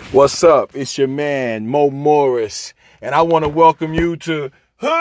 What's up? It's your man, Mo Morris, and I want to welcome you to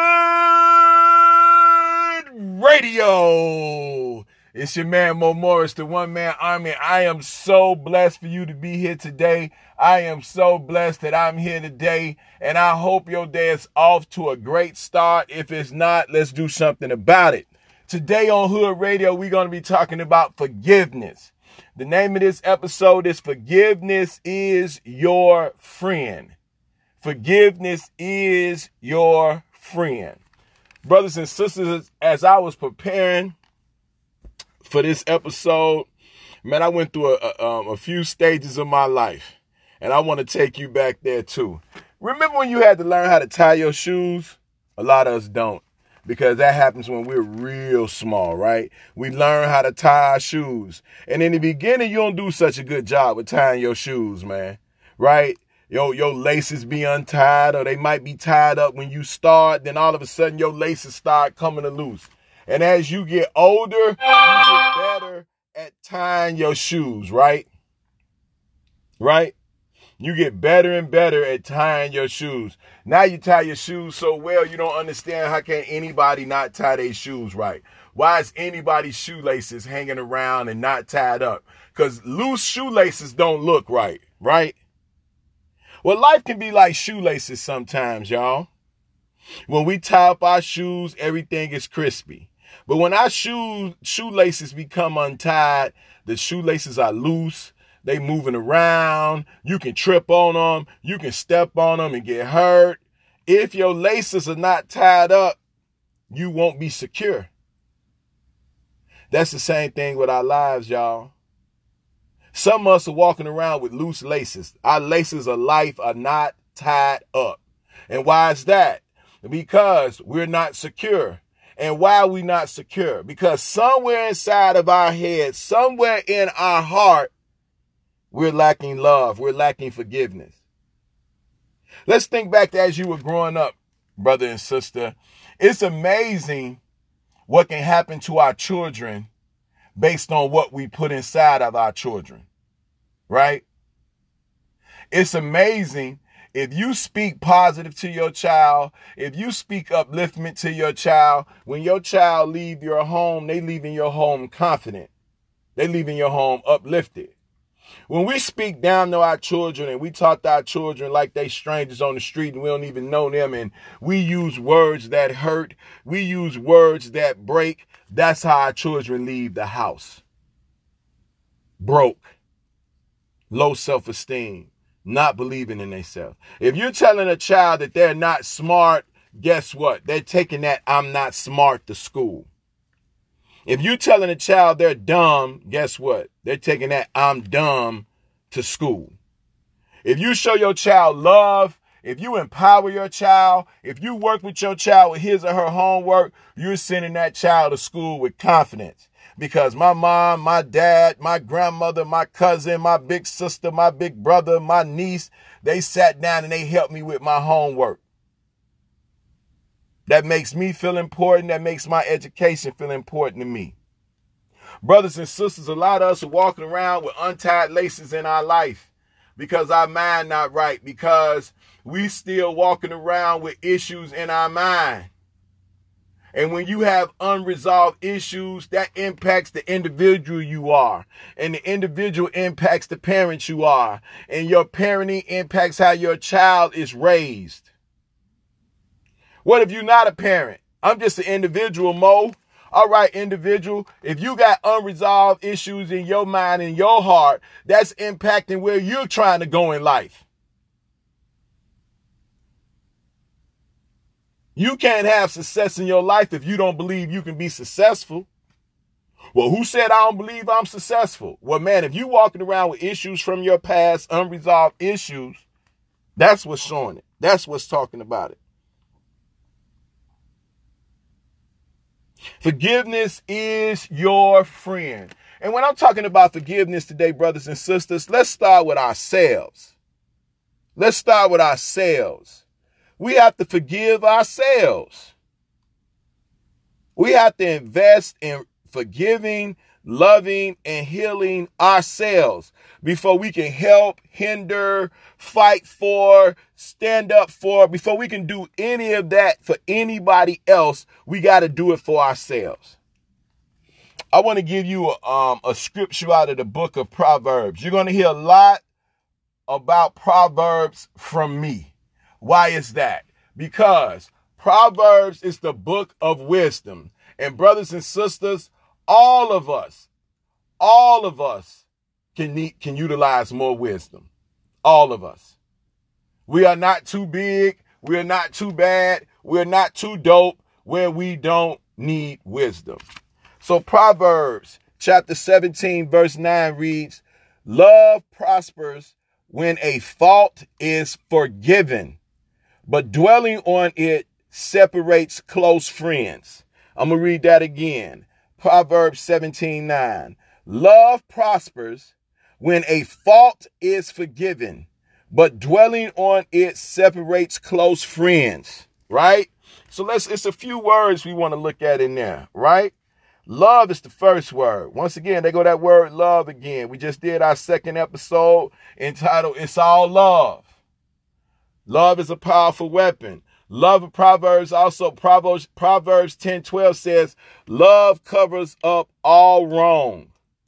Hood Radio. It's your man, Mo Morris, the one-man army. I am so blessed for you to be here today. I am so blessed that I'm here today, and I hope your day is off to a great start. If it's not, let's do something about it. Today on Hood Radio, we're going to be talking about forgiveness. The name of this episode is Forgiveness is Your Friend. Forgiveness is your friend. Brothers and sisters, as I was preparing for this episode, man, I went through a few stages of my life, and I want to take you back there too. Remember when you had to learn how to tie your shoes? A lot of us don't. Because that happens when we're real small, right? We learn how to tie our shoes. And in the beginning, you don't do such a good job with tying your shoes, man. Right? Your laces be untied, or they might be tied up when you start. Then all of a sudden, your laces start coming loose. And as you get older, you get better at tying your shoes, right? Right? You get better and better at tying your shoes. Now you tie your shoes so well, you don't understand how can anybody not tie their shoes right. Why is anybody's shoelaces hanging around and not tied up? Because loose shoelaces don't look right, right? Well, life can be like shoelaces sometimes, y'all. When we tie up our shoes, everything is crispy. But when our shoelaces become untied, the shoelaces are loose. They moving around. You can trip on them. You can step on them and get hurt. If your laces are not tied up, you won't be secure. That's the same thing with our lives, y'all. Some of us are walking around with loose laces. Our laces of life are not tied up. And why is that? Because we're not secure. And why are we not secure? Because somewhere inside of our head, somewhere in our heart, we're lacking love. We're lacking forgiveness. Let's think back to as you were growing up, brother and sister. It's amazing what can happen to our children based on what we put inside of our children, right? It's amazing if you speak positive to your child, if you speak upliftment to your child, when your child leave your home, they leaving your home confident. They leaving your home uplifted. When we speak down to our children and we talk to our children like they strangers on the street and we don't even know them, and we use words that hurt, we use words that break, that's how our children leave the house. Broke, low self-esteem, not believing in themselves. If you're telling a child that they're not smart, guess what? They're taking that I'm not smart to school. If you're telling a child they're dumb, guess what? They're taking that I'm dumb to school. If you show your child love, if you empower your child, if you work with your child with his or her homework, you're sending that child to school with confidence. Because my mom, my dad, my grandmother, my cousin, my big sister, my big brother, my niece, they sat down and they helped me with my homework. That makes me feel important. That makes my education feel important to me. Brothers and sisters, a lot of us are walking around with untied laces in our life because our mind not right, because we still walking around with issues in our mind. And when you have unresolved issues, that impacts the individual you are. And the individual impacts the parent you are. And your parenting impacts how your child is raised. What if you're not a parent? I'm just an individual, Mo. All right, individual, if you got unresolved issues in your mind and your heart, that's impacting where you're trying to go in life. You can't have success in your life if you don't believe you can be successful. Well, who said I don't believe I'm successful? Well, man, if you're walking around with issues from your past, unresolved issues, that's what's showing it. That's what's talking about it. Forgiveness is your friend. And when I'm talking about forgiveness today, brothers and sisters, let's start with ourselves. Let's start with ourselves. We have to forgive ourselves. We have to invest in forgiving loving, and healing ourselves before we can help, hinder, fight for, stand up for. Before we can do any of that for anybody else, we got to do it for ourselves. I want to give you a scripture out of the book of Proverbs. You're going to hear a lot about Proverbs from me. Why is that? Because Proverbs is the book of wisdom. And brothers and sisters, all of us can utilize more wisdom. All of us. We are not too big. We are not too bad. We're not too dope where we don't need wisdom. So Proverbs chapter 17 verse 9 reads, love prospers when a fault is forgiven, but dwelling on it separates close friends. I'm going to read that again. Proverbs 17:9. Love prospers when a fault is forgiven, but dwelling on it separates close friends, right? So it's a few words we want to look at in there, right? Love is the first word. Once again, they go that word love again. We just did our second episode entitled It's All Love. Love is a powerful weapon. Love of Proverbs also, Proverbs 10:12 says, love covers up all wrong.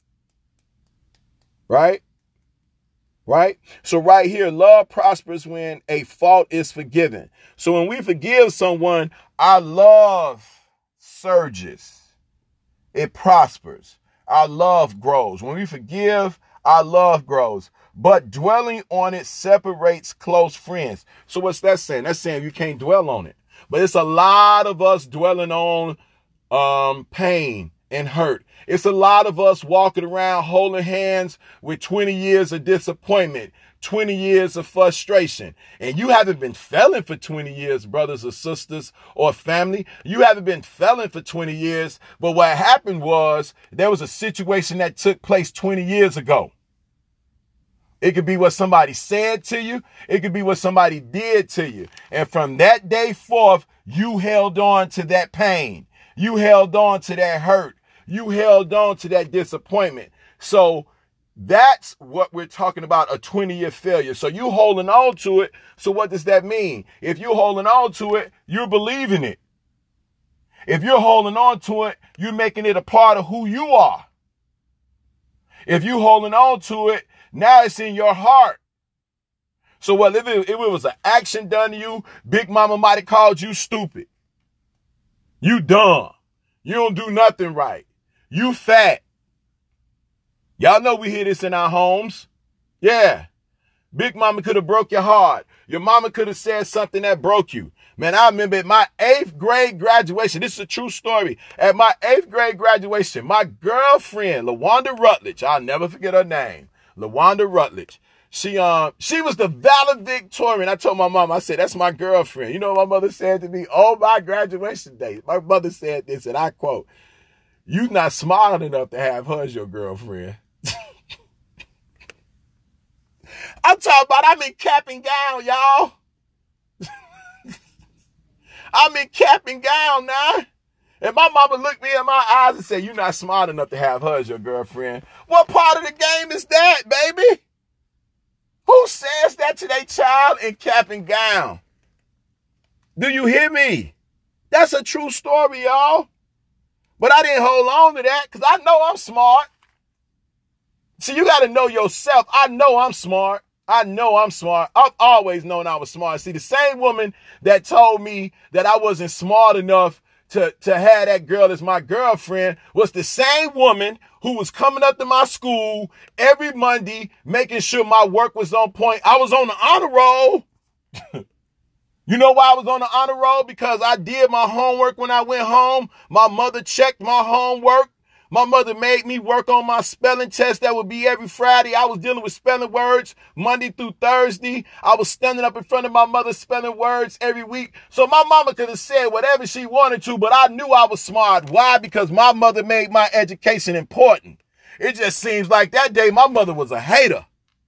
Right? Right? So right here, love prospers when a fault is forgiven. So when we forgive someone, our love surges. It prospers. Our love grows. When we forgive, our love grows. But dwelling on it separates close friends. So what's that saying? That's saying you can't dwell on it. But it's a lot of us dwelling on pain and hurt. It's a lot of us walking around holding hands with 20 years of disappointment, 20 years of frustration. And you haven't been felling for 20 years, brothers or sisters or family. You haven't been felling for 20 years. But what happened was there was a situation that took place 20 years ago. It could be what somebody said to you. It could be what somebody did to you. And from that day forth, you held on to that pain. You held on to that hurt. You held on to that disappointment. So that's what we're talking about, a 20-year failure. So you holding on to it. So what does that mean? If you're holding on to it, you're believing it. If you're holding on to it, you're making it a part of who you are. If you're holding on to it, now it's in your heart. So well, if it was an action done to you, Big Mama might have called you stupid. You dumb. You don't do nothing right. You fat. Y'all know we hear this in our homes. Yeah. Big Mama could have broke your heart. Your mama could have said something that broke you. Man, I remember at my 8th grade graduation. This is a true story. At my 8th grade graduation, my girlfriend, LaWanda Rutledge, I'll never forget her name. LaWanda Rutledge. She was the valedictorian. I told my mom, I said, that's my girlfriend. You know what my mother said to me? On my graduation day, my mother said this, and I quote, "You not smart enough to have her as your girlfriend." I'm talking about I'm in cap and gown, y'all. I'm in cap and gown now. And my mama looked me in my eyes and said, "You're not smart enough to have her as your girlfriend." What part of the game is that, baby? Who says that to their child in cap and gown? Do you hear me? That's a true story, y'all. But I didn't hold on to that because I know I'm smart. See, you got to know yourself. I know I'm smart. I know I'm smart. I've always known I was smart. See, the same woman that told me that I wasn't smart enough to have that girl as my girlfriend was the same woman who was coming up to my school every Monday, making sure my work was on point. I was on the honor roll. You know why I was on the honor roll? Because I did my homework when I went home. My mother checked my homework. My mother made me work on my spelling test that would be every Friday. I was dealing with spelling words Monday through Thursday. I was standing up in front of my mother spelling words every week. So my mama could have said whatever she wanted to, but I knew I was smart. Why? Because my mother made my education important. It just seems like that day my mother was a hater.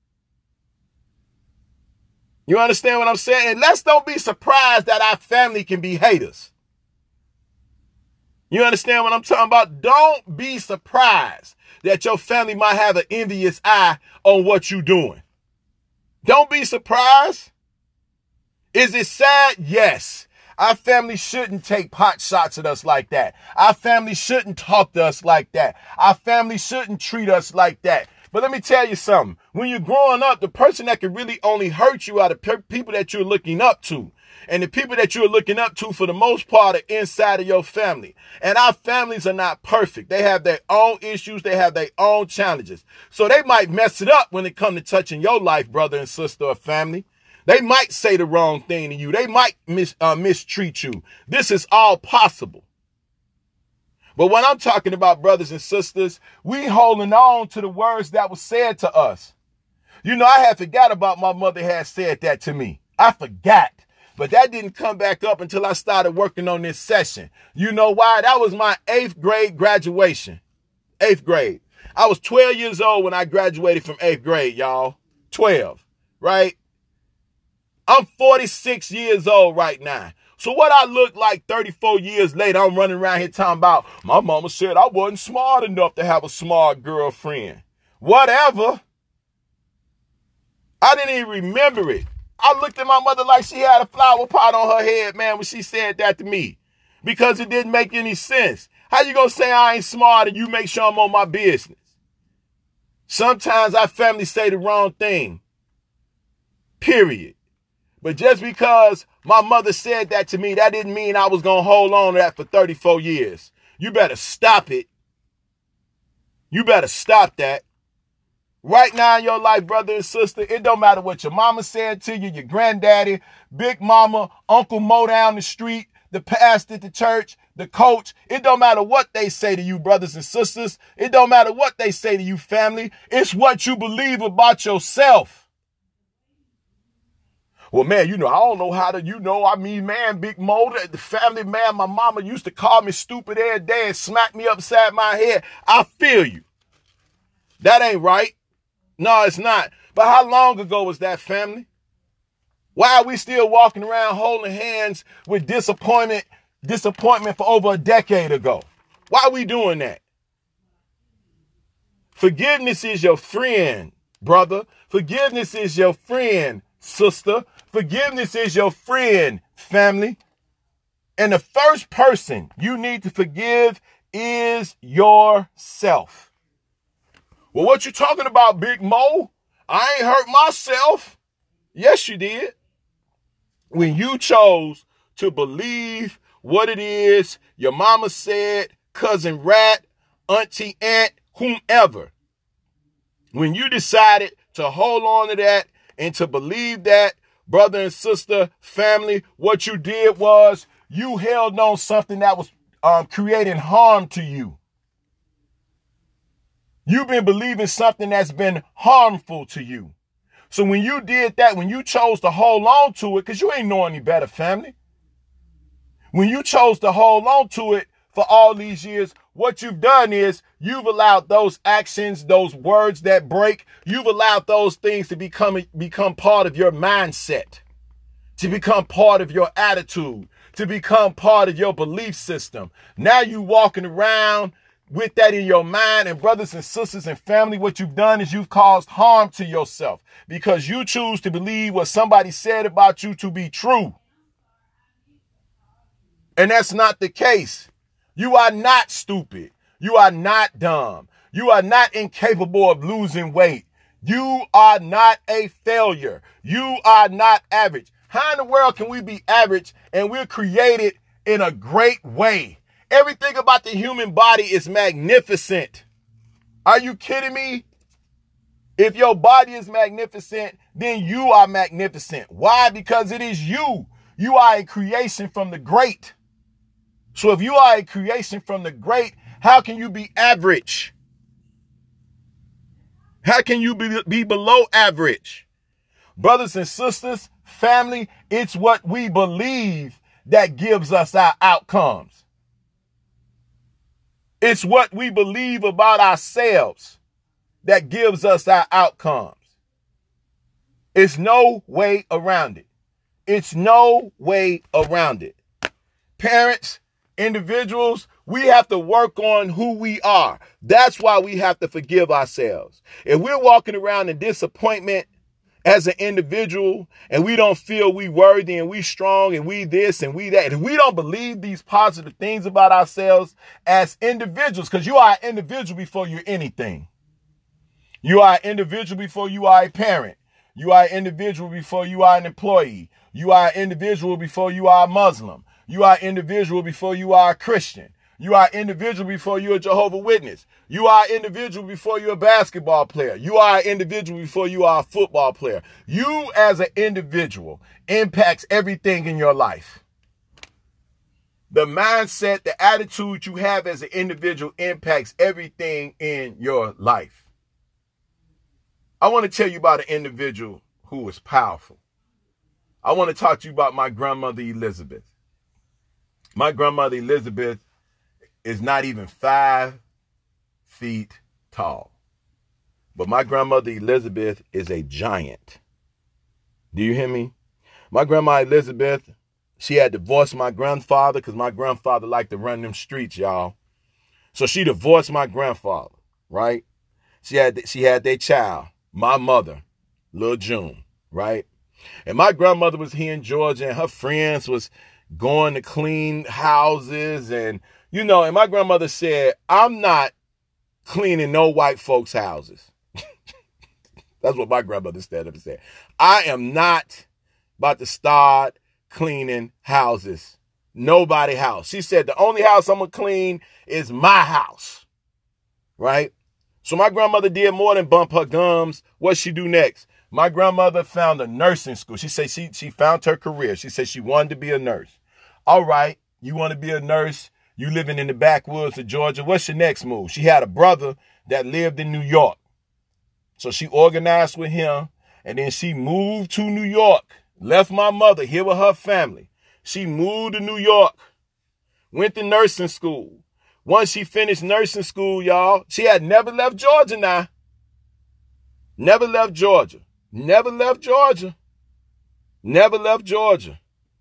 You understand what I'm saying? And let's don't be surprised that our family can be haters. You understand what I'm talking about? Don't be surprised that your family might have an envious eye on what you're doing. Don't be surprised. Is it sad? Yes. Our family shouldn't take pot shots at us like that. Our family shouldn't talk to us like that. Our family shouldn't treat us like that. But let me tell you something. When you're growing up, the person that can really only hurt you are the people that you're looking up to. And the people that you're looking up to, for the most part, are inside of your family. And our families are not perfect. They have their own issues. They have their own challenges. So they might mess it up when it comes to touching your life, brother and sister or family. They might say the wrong thing to you. They might mistreat you. This is all possible. But when I'm talking about, brothers and sisters, we holding on to the words that were said to us. You know, I had forgot about my mother had said that to me. I forgot. But that didn't come back up until I started working on this session. You know why? That was my 8th grade graduation. 8th grade. I was 12 years old when I graduated from 8th grade, y'all. 12, right? I'm 46 years old right now. So what I look like 34 years later, I'm running around here talking about, my mama said I wasn't smart enough to have a smart girlfriend. Whatever. I didn't even remember it. I looked at my mother like she had a flower pot on her head, man, when she said that to me. Because it didn't make any sense. How you gonna say I ain't smart and you make sure I'm on my business? Sometimes our family say the wrong thing. Period. But just because my mother said that to me, that didn't mean I was gonna hold on to that for 34 years. You better stop it. You better stop that. Right now in your life, brother and sister, it don't matter what your mama said to you, your granddaddy, big mama, Uncle Mo down the street, the pastor at the church, the coach. It don't matter what they say to you, brothers and sisters. It don't matter what they say to you, family. It's what you believe about yourself. Well, man, I don't know how to, man, Big Mo, the family, man, my mama used to call me stupid every day and smack me upside my head. I feel you. That ain't right. No, it's not. But how long ago was that, family? Why are we still walking around holding hands with disappointment for over a decade ago? Why are we doing that? Forgiveness is your friend, brother. Forgiveness is your friend, sister. Forgiveness is your friend, family. And the first person you need to forgive is yourself. Well, what you talking about, Big Mo? I ain't hurt myself. Yes, you did. When you chose to believe what it is your mama said, cousin Rat, auntie Aunt, whomever. When you decided to hold on to that and to believe that, brother and sister, family, what you did was you held on something that was creating harm to you. You've been believing something that's been harmful to you. So when you did that, when you chose to hold on to it, because you ain't know any better, family. When you chose to hold on to it for all these years, what you've done is you've allowed those actions, those words that break, you've allowed those things to become part of your mindset, to become part of your attitude, to become part of your belief system. Now you walking around with that in your mind, and brothers and sisters and family, what you've done is you've caused harm to yourself because you choose to believe what somebody said about you to be true. And that's not the case. You are not stupid. You are not dumb. You are not incapable of losing weight. You are not a failure. You are not average. How in the world can we be average and we're created in a great way? Everything about the human body is magnificent. Are you kidding me? If your body is magnificent, then you are magnificent. Why? Because it is you. You are a creation from the great. So if you are a creation from the great, how can you be average? How can you be below average? Brothers and sisters, family, it's what we believe that gives us our outcomes. It's what we believe about ourselves that gives us our outcomes. It's no way around it. It's no way around it. Parents, individuals, We have to work on who we are. That's why we have to forgive ourselves. If we're walking around in disappointment as an individual and we don't feel we worthy and we strong and we this and we that, and we don't believe these positive things about ourselves as individuals, because you are an individual before you're anything. You are an individual before you are a parent. You are an individual before you are an employee. You are an individual before you are a Muslim. You are an individual before you are a Christian. You are an individual before you're a Jehovah's Witness. You are an individual before you're a basketball player. You are an individual before you are a football player. You as an individual impacts everything in your life. The mindset, the attitude you have as an individual impacts everything in your life. I want to tell you about an individual who was powerful. I want to talk to you about my grandmother, Elizabeth. My grandmother, Elizabeth, is not even 5 feet tall. But my grandmother, Elizabeth, is a giant. Do you hear me? My grandma, Elizabeth, she had divorced my grandfather because my grandfather liked to run them streets, y'all. So she divorced my grandfather, right? She had their child, my mother, Lil June, right? And my grandmother was here in Georgia and her friends was going to clean houses and, and my grandmother said, I'm not cleaning no white folks' houses. That's what my grandmother stood up and said. I am not about to start cleaning houses. Nobody's house. She said, the only house I'm going to clean is my house. Right? So my grandmother did more than bump her gums. What'd she do next? My grandmother found a nursing school. She said she found her career. She said she wanted to be a nurse. All right, you want to be a nurse? You living in the backwoods of Georgia. What's your next move? She had a brother that lived in New York. So she organized with him, and then she moved to New York, left my mother here with her family. She moved to New York, went to nursing school. Once she finished nursing school, y'all, she had never left Georgia now. Never left Georgia. Never left Georgia. Never left Georgia.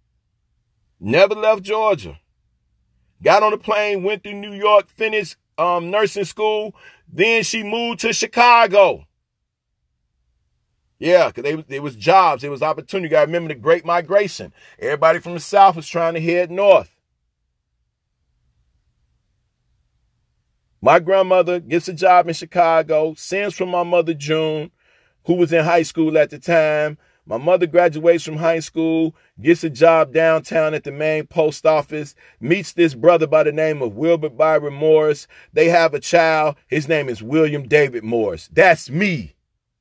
Never left Georgia. Got on a plane, went to New York, finished nursing school. Then she moved to Chicago. Yeah, because there was jobs. There was opportunity. You got to remember the Great Migration. Everybody from the South was trying to head north. My grandmother gets a job in Chicago, sends from my mother, June, who was in high school at the time. My mother graduates from high school, gets a job downtown at the main post office, meets this brother by the name of Wilbert Byron Morris. They have a child. His name is William David Morris. That's me.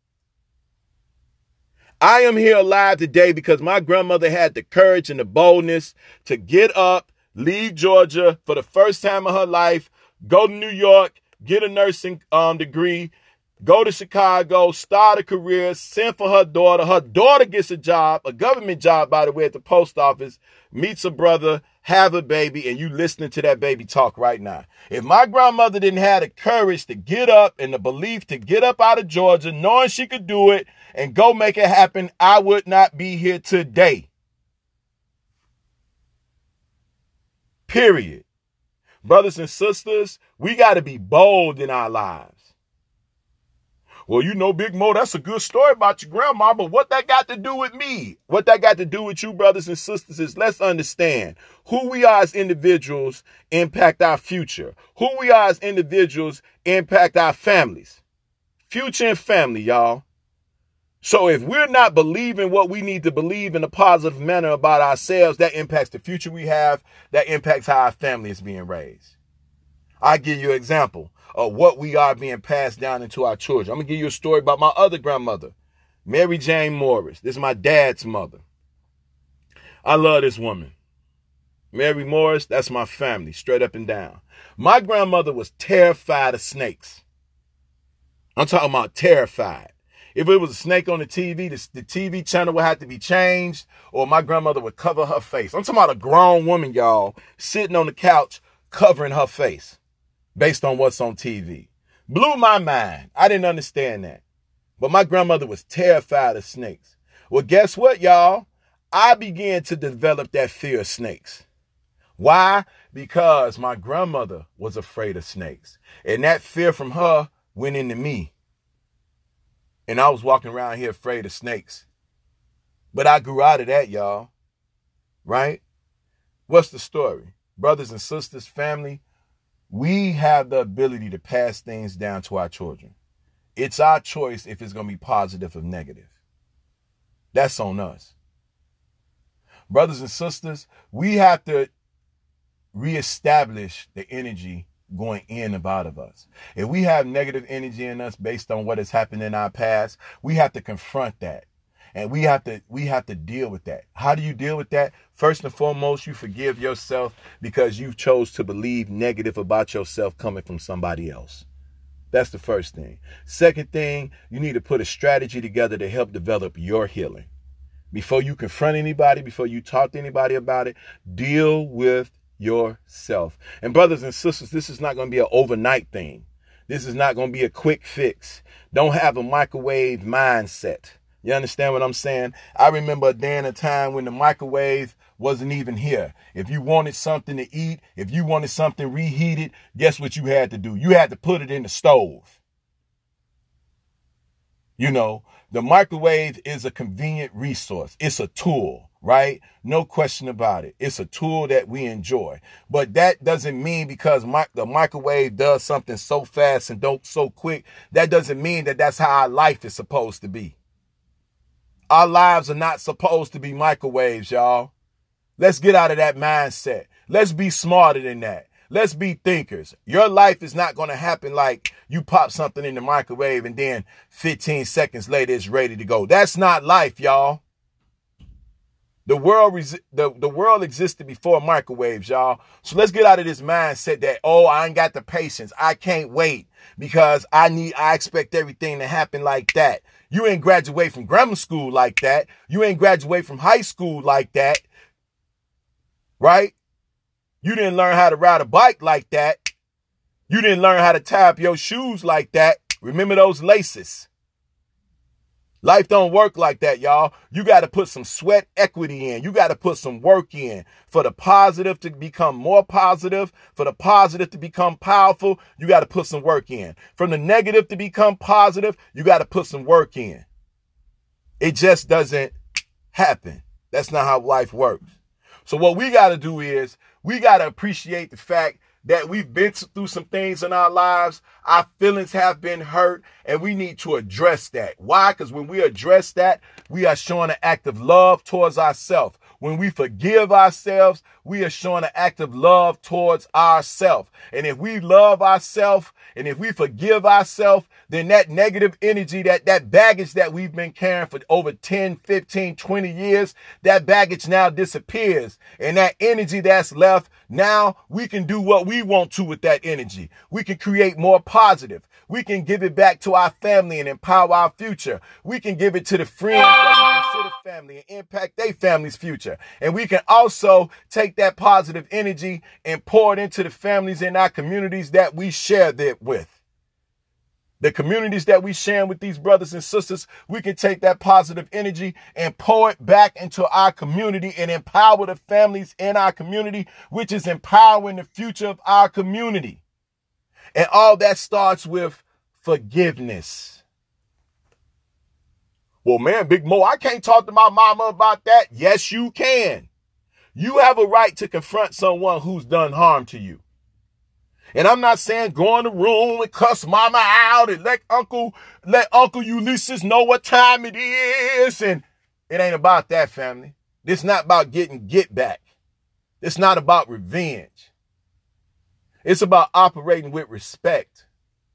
I am here alive today because my grandmother had the courage and the boldness to get up, leave Georgia for the first time in her life, go to New York, get a nursing degree, go to Chicago, start a career, send for her daughter. Her daughter gets a job, a government job, by the way, at the post office, meets a brother, have a baby, and you listening to that baby talk right now. If my grandmother didn't have the courage to get up and the belief to get up out of Georgia, knowing she could do it and go make it happen, I would not be here today. Period. Brothers and sisters, we got to be bold in our lives. Well, Big Mo, that's a good story about your grandma, but what that got to do with me? What that got to do with you, brothers and sisters, is let's understand who we are as individuals impact our future. Who we are as individuals impact our families. Future and family, y'all. So if we're not believing what we need to believe in a positive manner about ourselves, that impacts the future we have. That impacts how our family is being raised. I'll give you an example of what we are being passed down into our children. I'm going to give you a story about my other grandmother, Mary Jane Morris. This is my dad's mother. I love this woman. Mary Morris, that's my family, straight up and down. My grandmother was terrified of snakes. I'm talking about terrified. If it was a snake on the TV, the TV channel would have to be changed, or my grandmother would cover her face. I'm talking about a grown woman, y'all, sitting on the couch covering her face based on what's on TV. Blew my mind. I didn't understand that. But my grandmother was terrified of snakes. Well, guess what, y'all? I began to develop that fear of snakes. Why? Because my grandmother was afraid of snakes. And that fear from her went into me. And I was walking around here afraid of snakes. But I grew out of that, y'all. Right? What's the story? Brothers and sisters, family, we have the ability to pass things down to our children. It's our choice if it's going to be positive or negative. That's on us. Brothers and sisters, we have to reestablish the energy going in and out of us. If we have negative energy in us based on what has happened in our past, we have to confront that. And we have to deal with that. How do you deal with that? First and foremost, you forgive yourself because you chose to believe negative about yourself coming from somebody else. That's the first thing. Second thing, you need to put a strategy together to help develop your healing. Before you confront anybody, before you talk to anybody about it, deal with yourself. And brothers and sisters, this is not going to be an overnight thing. This is not going to be a quick fix. Don't have a microwave mindset. You understand what I'm saying? I remember a day and a time when the microwave wasn't even here. If you wanted something to eat, if you wanted something reheated, guess what you had to do? You had to put it in the stove. You know, the microwave is a convenient resource. It's a tool, right? No question about it. It's a tool that we enjoy. But that doesn't mean because the microwave does something so fast and so quick, that doesn't mean that that's how our life is supposed to be. Our lives are not supposed to be microwaves, y'all. Let's get out of that mindset. Let's be smarter than that. Let's be thinkers. Your life is not going to happen like you pop something in the microwave and then 15 seconds later it's ready to go. That's not life, y'all. The world existed before microwaves, y'all. So let's get out of this mindset that, oh, I ain't got the patience. I can't wait because I expect everything to happen like that. You ain't graduate from grammar school like that. You ain't graduate from high school like that. Right? You didn't learn how to ride a bike like that. You didn't learn how to tie up your shoes like that. Remember those laces. Life don't work like that, y'all. You got to put some sweat equity in. You got to put some work in for the positive to become more positive, for the positive to become powerful. You got to put some work in. From the negative to become positive, you got to put some work in. It just doesn't happen. That's not how life works. So what we got to do is we got to appreciate the fact that we've been through some things in our lives. Our feelings have been hurt, and we need to address that. Why? Because when we address that, we are showing an act of love towards ourselves. When we forgive ourselves, we are showing an act of love towards ourselves. And if we love ourselves and if we forgive ourselves, then that negative energy, that baggage that we've been carrying for over 10, 15, 20 years, that baggage now disappears. And that energy that's left, now we can do what we want to with that energy. We can create more positive. We can give it back to our family and empower our future. We can give it to the friends that we consider family and impact their family's future. And we can also take that positive energy and pour it into the families in our communities that we share that with. The communities that we share with these brothers and sisters, we can take that positive energy and pour it back into our community and empower the families in our community, which is empowering the future of our community. And all that starts with forgiveness. Well, man, Big Mo, I can't talk to my mama about that. Yes, you can. You have a right to confront someone who's done harm to you. And I'm not saying go in the room and cuss mama out and let Uncle Ulysses know what time it is. And it ain't about that, family. It's not about getting get back. It's not about revenge. It's about operating with respect.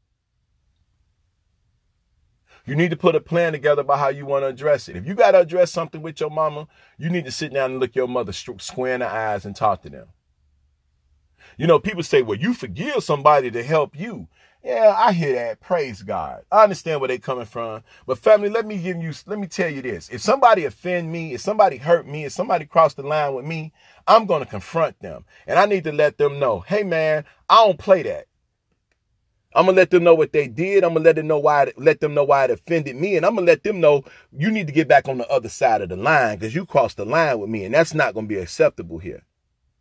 You need to put a plan together about how you want to address it. If you got to address something with your mama, you need to sit down and look your mother square in the eyes and talk to them. You know, people say, well, you forgive somebody to help you. Yeah, I hear that. Praise God. I understand where they're coming from. But family, let me tell you this. If somebody offend me, if somebody hurt me, if somebody crossed the line with me, I'm going to confront them. And I need to let them know, hey, man, I don't play that. I'm going to let them know what they did. I'm going to let them know why it offended me. And I'm going to let them know you need to get back on the other side of the line because you crossed the line with me. And that's not going to be acceptable here.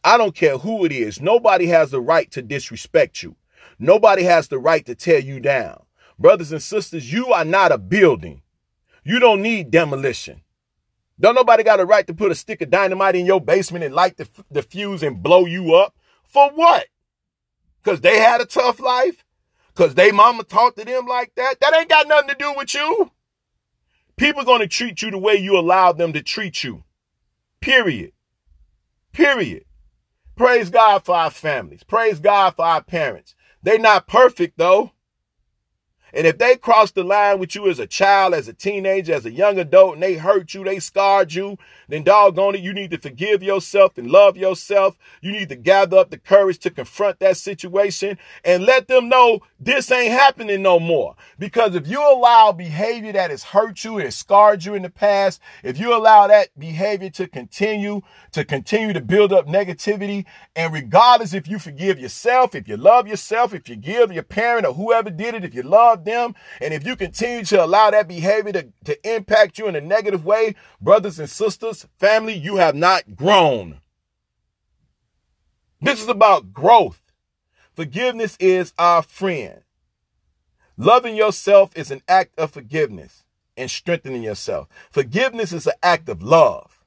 I don't care who it is. Nobody has the right to disrespect you. Nobody has the right to tear you down. Brothers and sisters, you are not a building. You don't need demolition. Don't nobody got a right to put a stick of dynamite in your basement and light the fuse and blow you up. For what? Because they had a tough life? Because they mama talked to them like that? That ain't got nothing to do with you. People going to treat you the way you allow them to treat you. Period. Period. Praise God for our families. Praise God for our parents. They not perfect though. And if they cross the line with you as a child, as a teenager, as a young adult, and they hurt you, they scarred you, then doggone it, you need to forgive yourself and love yourself. You need to gather up the courage to confront that situation and let them know this ain't happening no more. Because if you allow behavior that has hurt you and scarred you in the past, if you allow that behavior to continue to build up negativity, and regardless if you forgive yourself, if you love yourself, if you give your parent or whoever did it, if you love them, and if you continue to allow that behavior to impact you in a negative way, brothers and sisters, family, you have not grown. This is about growth. Forgiveness is our friend. Loving yourself is an act of forgiveness and strengthening yourself. Forgiveness is an act of love.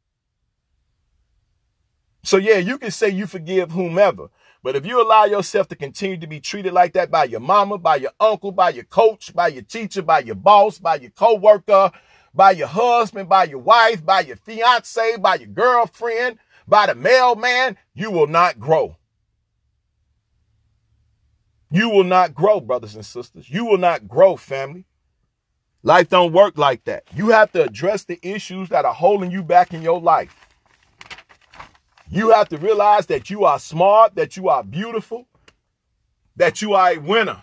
So yeah, you can say you forgive whomever, but if you allow yourself to continue to be treated like that by your mama, by your uncle, by your coach, by your teacher, by your boss, by your coworker, by your husband, by your wife, by your fiance, by your girlfriend, by the mailman, you will not grow. You will not grow, brothers and sisters. You will not grow, family. Life don't work like that. You have to address the issues that are holding you back in your life. You have to realize that you are smart, that you are beautiful, that you are a winner.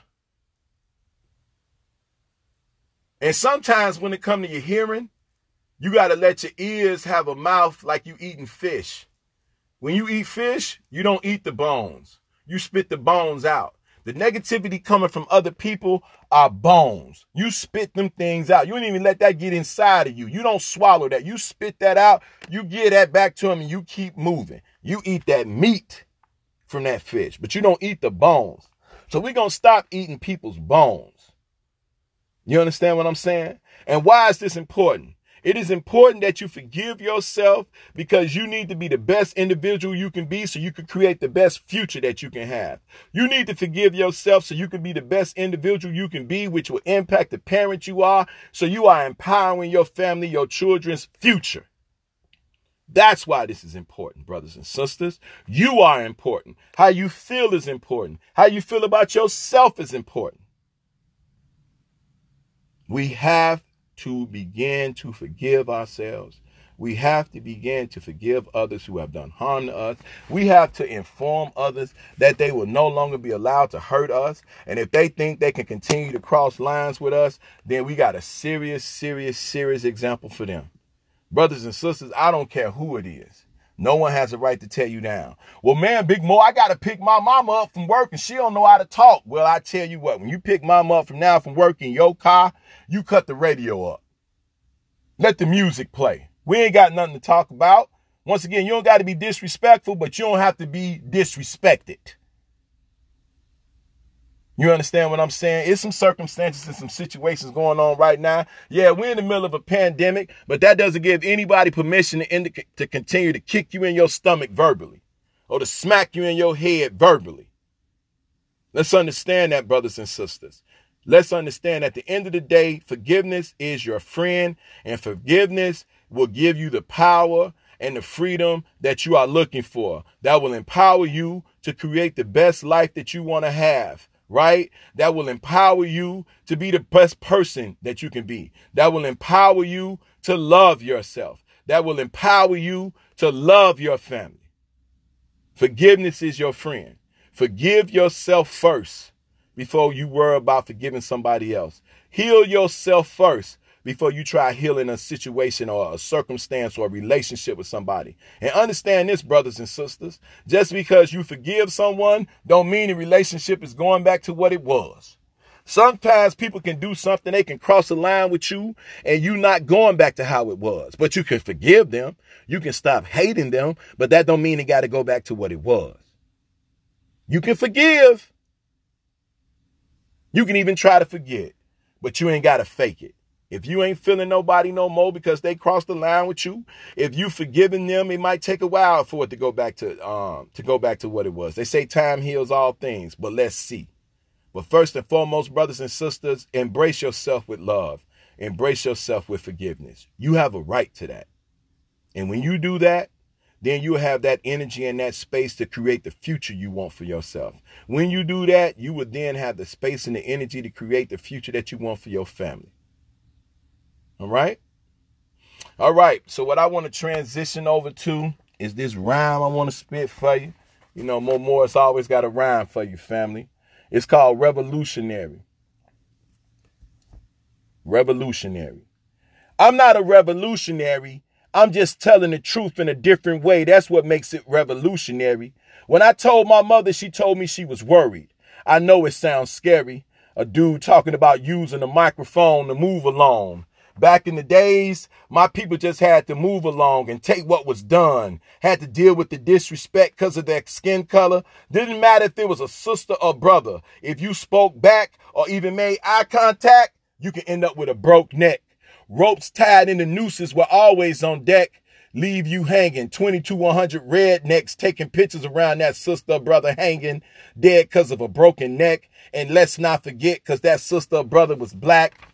And sometimes when it comes to your hearing, you got to let your ears have a mouth like you eating fish. When you eat fish, you don't eat the bones. You spit the bones out. The negativity coming from other people are bones. You spit them things out. You don't even let that get inside of you. You don't swallow that. You spit that out. You give that back to them and you keep moving. You eat that meat from that fish, but you don't eat the bones. So we're going to stop eating people's bones. You understand what I'm saying? And why is this important? It is important that you forgive yourself because you need to be the best individual you can be so you can create the best future that you can have. You need to forgive yourself so you can be the best individual you can be, which will impact the parent you are, so you are empowering your family, your children's future. That's why this is important, brothers and sisters. You are important. How you feel is important. How you feel about yourself is important. We have to begin to forgive ourselves. We have to begin to forgive others who have done harm to us. We have to inform others that they will no longer be allowed to hurt us. And if they think they can continue to cross lines with us, then we got a serious example for them. Brothers and sisters, I don't care who it is. No one has a right to tear you down. Well, man, Big Mo, I got to pick my mama up from work and she don't know how to talk. Well, I tell you what, when you pick mama up from work in your car, you cut the radio up. Let the music play. We ain't got nothing to talk about. Once again, you don't got to be disrespectful, but you don't have to be disrespected. You understand what I'm saying? It's some circumstances and some situations going on right now. Yeah, we're in the middle of a pandemic, but that doesn't give anybody permission to continue to kick you in your stomach verbally or to smack you in your head verbally. Let's understand that, brothers and sisters. Let's understand at the end of the day, forgiveness is your friend, and forgiveness will give you the power and the freedom that you are looking for. That will empower you to create the best life that you want to have. Right? That will empower you to be the best person that you can be. That will empower you to love yourself. That will empower you to love your family. Forgiveness is your friend. Forgive yourself first before you worry about forgiving somebody else. Heal yourself first before you try healing a situation or a circumstance or a relationship with somebody. And understand this, brothers and sisters, just because you forgive someone don't mean the relationship is going back to what it was. Sometimes people can do something, they can cross a line with you and you not going back to how it was. But you can forgive them. You can stop hating them, but that don't mean it got to go back to what it was. You can forgive. You can even try to forget, but you ain't got to fake it. If you ain't feeling nobody no more because they crossed the line with you, if you forgiving them, it might take a while for it to go back to what it was. They say time heals all things, but let's see. But first and foremost, brothers and sisters, embrace yourself with love. Embrace yourself with forgiveness. You have a right to that. And when you do that, then you have that energy and that space to create the future you want for yourself. When you do that, you would then have the space and the energy to create the future that you want for your family. All right? All right. So what I want to transition over to is this rhyme I want to spit for you. You know, Mo Morris always got a rhyme for you, family. It's called Revolutionary. Revolutionary. I'm not a revolutionary. I'm just telling the truth in a different way. That's what makes it revolutionary. When I told my mother, she told me she was worried. I know it sounds scary. A dude talking about using a microphone to move along. Back in the days, my people just had to move along and take what was done. Had to deal with the disrespect because of their skin color. Didn't matter if it was a sister or brother. If you spoke back or even made eye contact, you can end up with a broke neck. Ropes tied in the nooses were always on deck. Leave you hanging. 22-100 rednecks taking pictures around that sister or brother hanging dead because of a broken neck. And let's not forget, because that sister or brother was black.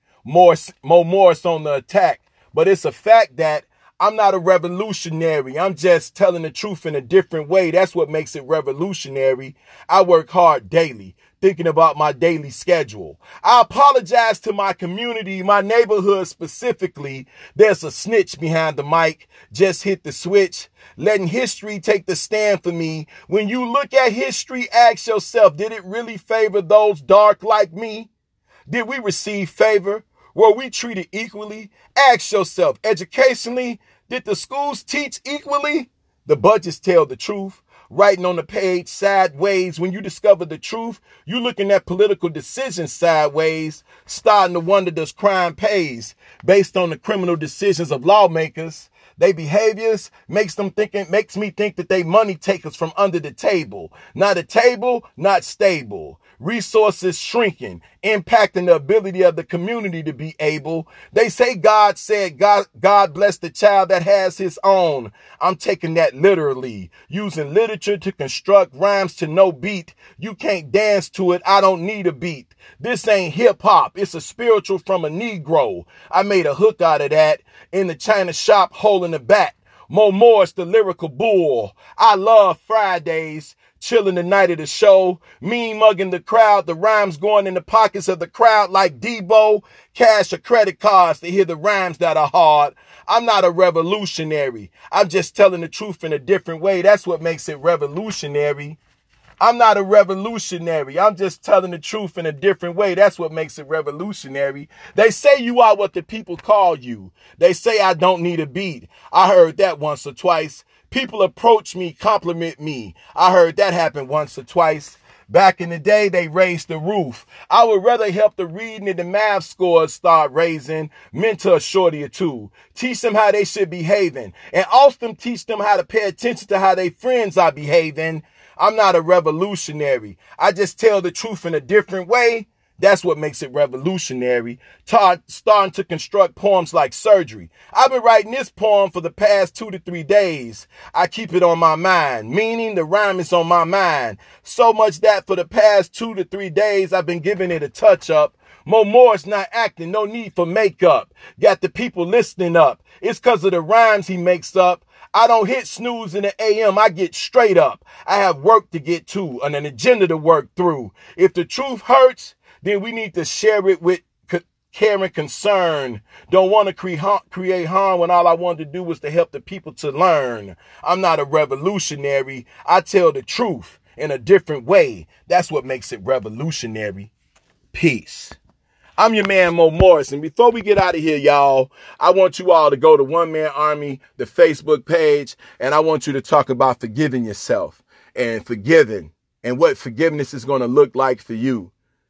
Mo Morris on the attack. But it's a fact that I'm not a revolutionary. I'm just telling the truth in a different way. That's what makes it revolutionary. I work hard daily, thinking about my daily schedule. I apologize to my community, my neighborhood specifically. There's a snitch behind the mic. Just hit the switch. Letting history take the stand for me. When you look at history, ask yourself, did it really favor those dark like me? Did we receive favor? Were we treated equally? Ask yourself, educationally, did the schools teach equally? The budgets tell the truth. Writing on the page sideways. When you discover the truth, you looking at political decisions sideways, starting to wonder, does crime pays based on the criminal decisions of lawmakers? Their behaviors makes me think that they money takers from under the table. Not a table, not stable. Resources shrinking, impacting the ability of the community to be able. They say God said, God bless the child that has his own. I'm taking that literally. Using literature to construct rhymes to no beat. You can't dance to it. I don't need a beat. This ain't hip hop. It's a spiritual from a Negro. I made a hook out of that in the China shop hole in the back. Mo Morris, the lyrical bull. I love Fridays. Chilling the night of the show, mean mugging the crowd, the rhymes going in the pockets of the crowd like Debo, cash or credit cards to hear the rhymes that are hard. I'm not a revolutionary. I'm just telling the truth in a different way. That's what makes it revolutionary. I'm not a revolutionary. I'm just telling the truth in a different way. That's what makes it revolutionary. They say you are what the people call you. They say I don't need a beat. I heard that once or twice. People approach me, compliment me. I heard that happen once or twice. Back in the day, they raised the roof. I would rather help the reading and the math scores start raising, mentor a shorty or two, teach them how they should be behaving, and also teach them how to pay attention to how their friends are behaving. I'm not a revolutionary. I just tell the truth in a different way. That's what makes it revolutionary. Starting to construct poems like surgery. I've been writing this poem for the past 2 to 3 days. I keep it on my mind, meaning the rhyme is on my mind. So much that for the past 2 to 3 days, I've been giving it a touch up. Mo Morris not acting, no need for makeup. Got the people listening up. It's because of the rhymes he makes up. I don't hit snooze in the AM, I get straight up. I have work to get to and an agenda to work through. If the truth hurts, then we need to share it with care and concern. Don't want to create harm when all I wanted to do was to help the people to learn. I'm not a revolutionary. I tell the truth in a different way. That's what makes it revolutionary. Peace. I'm your man, Mo Morris. And before we get out of here, y'all, I want you all to go to One Man Army, the Facebook page, and I want you to talk about forgiving yourself and forgiving and what forgiveness is going to look like for you.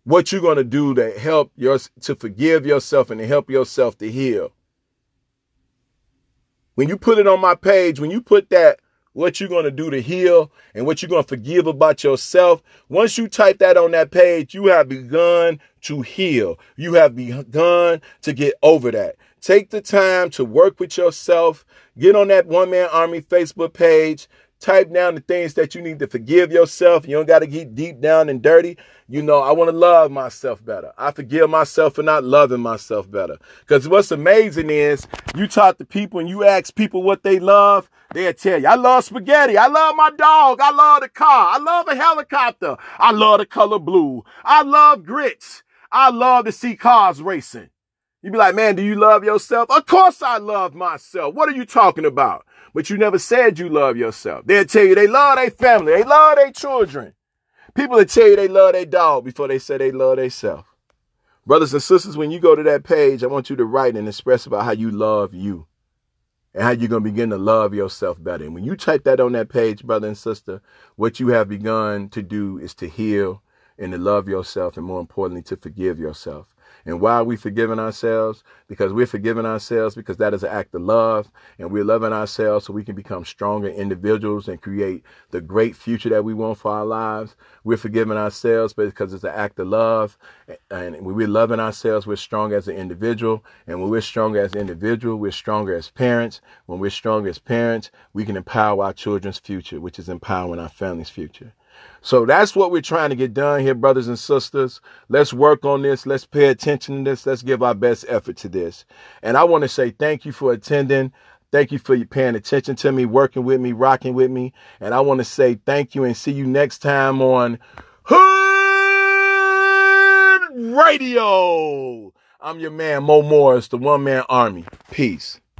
what you're going to do to forgive yourself and to help yourself to heal. When you put it on my page, when you put that, what you're going to do to heal and what you're going to forgive about yourself, once you type that on that page, you have begun to heal. You have begun to get over that. Take the time to work with yourself. Get on that One Man Army Facebook page. Type down the things that you need to forgive yourself. You don't got to get deep down and dirty. You know, I want to love myself better. I forgive myself for not loving myself better. Because what's amazing is you talk to people and you ask people what they love. They'll tell you, I love spaghetti. I love my dog. I love the car. I love a helicopter. I love the color blue. I love grits. I love to see cars racing. You be like, man, do you love yourself? Of course I love myself. What are you talking about? But you never said you love yourself. They'll tell you they love their family. They love their children. People will tell you they love their dog before they say they love themselves. Brothers and sisters, when you go to that page, I want you to write and express about how you love you and how you're going to begin to love yourself better. And when you type that on that page, brother and sister, what you have begun to do is to heal and to love yourself, and more importantly, to forgive yourself. And why are we forgiving ourselves? Because we're forgiving ourselves because that is an act of love, and we're loving ourselves so we can become stronger individuals and create the great future that we want for our lives. We're forgiving ourselves because it's an act of love, and when we're loving ourselves, we're strong as an individual, and when we're stronger as an individual, we're stronger as parents. When we're stronger as parents, we can empower our children's future, which is empowering our family's future. So that's what we're trying to get done here, brothers and sisters. Let's work on this. Let's pay attention to this. Let's give our best effort to this. And I want to say thank you for attending. Thank you for paying attention to me, working with me, rocking with me. And I want to say thank you and see you next time on Hood Radio. I'm your man, Mo Morris, the One Man Army. Peace.